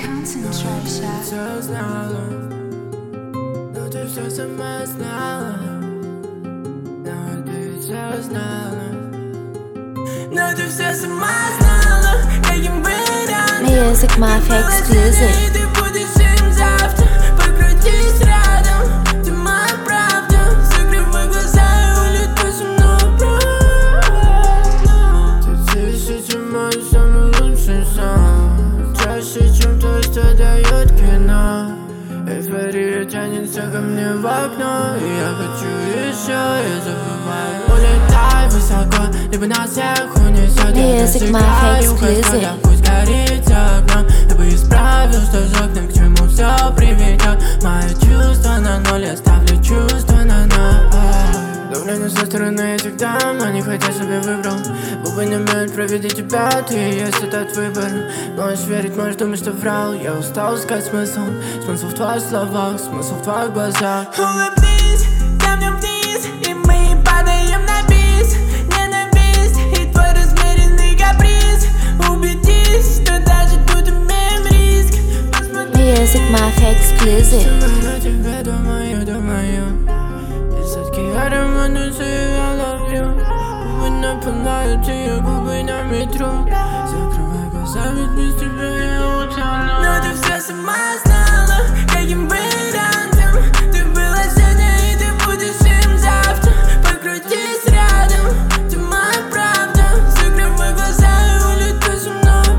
concentration. Все знала, но ты все сама знала. Но ты все знала, но ты все сама знала. Каким вариантом Music Mafia Exclusive. ты будешь им завтра. Покрутись рядом, ты моя правда. Закрывай глаза и улетай со мной обратно. Ты тысячи мой самый лучший сон. Чаще, чем то, что дает кино. Эйфория тянется ко мне в окно, и я хочу еще, я забываю. Улетай высоко, либо на всех унесет. Music Mafia Exclusive. Пусть горит за окном, я бы исправил, что жёг, к чему все приведет. Мои чувства на ноль, я ставлю чувства на ноль. Давление со стороны этих дам, они хотят, чтобы я выбрал. Губы не умеют провести тебя, ты и есть этот выбор. Можешь верить, можешь думать, что врал. Я устал искать смысл, смысл в твоих словах, смысл в твоих глазах. Улыбнись, камнем вниз, и мы падаем на бис. Ненависть и твой размеренный каприз. Убедись, что даже тут имеем риск. Music Mafia Exclusive. Я тебе думаю. Я ремонтую, I love you. Губы напоминают тебе, губы на метро. Закрывай глаза, ведь без тебя я утону. Но ты все сама знала, каким вариантом ты была сегодня, и ты будешь им завтра. Покрутись рядом, ты моя правда. Закрывай глаза и улетай со мной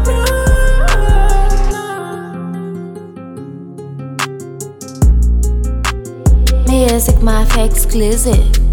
обратно. Music Mafia Exclusive.